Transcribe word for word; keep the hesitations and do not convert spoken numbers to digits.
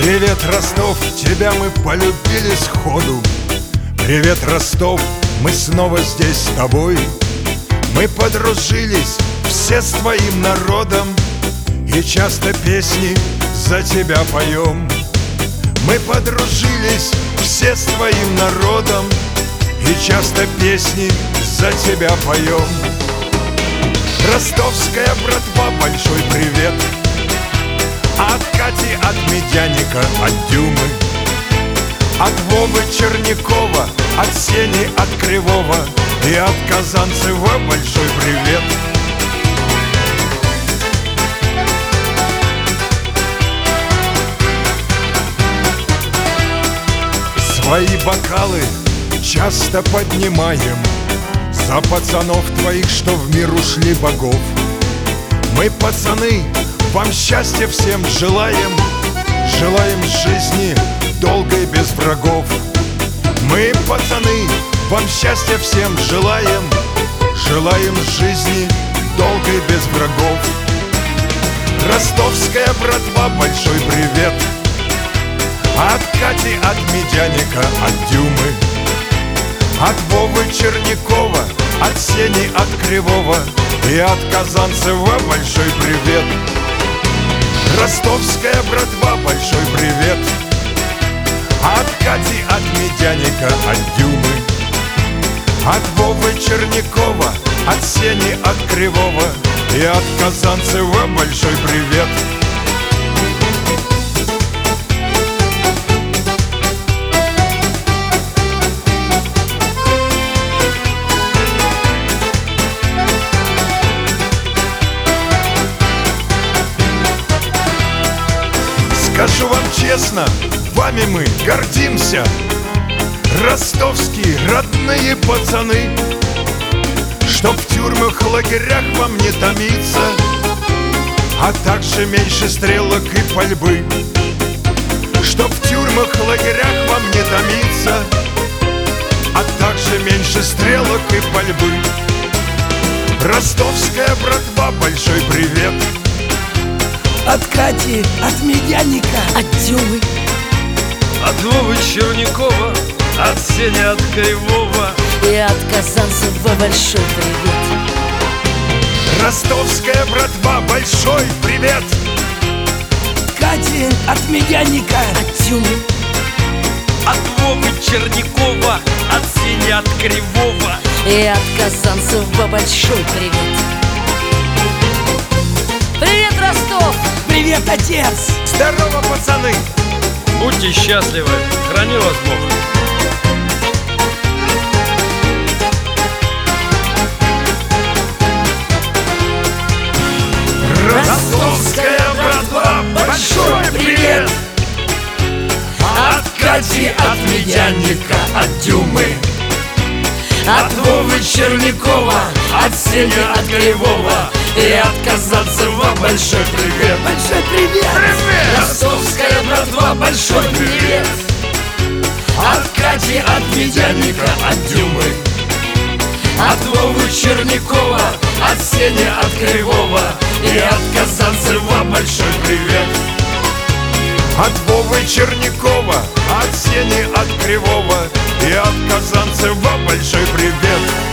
Привет, Ростов, тебя мы полюбили сходу. Привет, Ростов, мы снова здесь с тобой. Мы подружились все с твоим народом и часто песни за тебя поем. Мы подружились все с твоим народом и часто песни за тебя поем. Ростовская братва, большой привет от Кати, от Медяника, от Дюмы, от Вовы Чернякова, от Сени, от Кривого и от Казанцева большой привет. Свои бокалы часто поднимаем за пацанов твоих, что в мир ушли богов. Мы, пацаны, вам счастья всем желаем, желаем жизни долгой без врагов. Мы, пацаны, вам счастья всем желаем, желаем жизни долгой без врагов. Ростовская братва, большой привет от Кати, от Медяника, от Дюмы, от Вовы Чернякова, от Сени, от Кривого и от Казанцева большой привет. Ростовская братва, большой привет от Кати, от Медяника, от Дюмы, от Вовы Чернякова, от Сени, от Кривого и от Казанцева большой привет. Скажу вам честно, вами мы гордимся, ростовские родные пацаны. Чтоб в тюрьмах, лагерях вам не томиться, а также меньше стрелок и пальбы. Чтоб в тюрьмах, лагерях вам не томиться, а также меньше стрелок и пальбы. Ростовская братва, большой привет от Кати, от Медяника, от Дюмы, от Вовы Чернякова, от Сени, от Кривого и от Казанцева большой привет. Ростовская братва, большой привет Кати, от Медяника, от Дюмы, от Вовы Чернякова, от Сени, от Кривого и от Казанцева большой привет. Привет, Ростов! Привет, отец! Здорово, пацаны! Будьте счастливы, храни вас Бог! Ростовская братва, большой привет от Кати, от Медяника, от Дюмы, от Вовы Чернякова, от Сени, от Кривого и от Казанцева большой привет. Большой привет! Привет! Ростовская братва, большой привет от Кати, от Медяника, от Дюмы, от Вовы Чернякова, от Сени, от Кривого и от Казанцева большой привет. От Вовы Чернякова, от Сени, от Кривого и от Казанцева большой привет.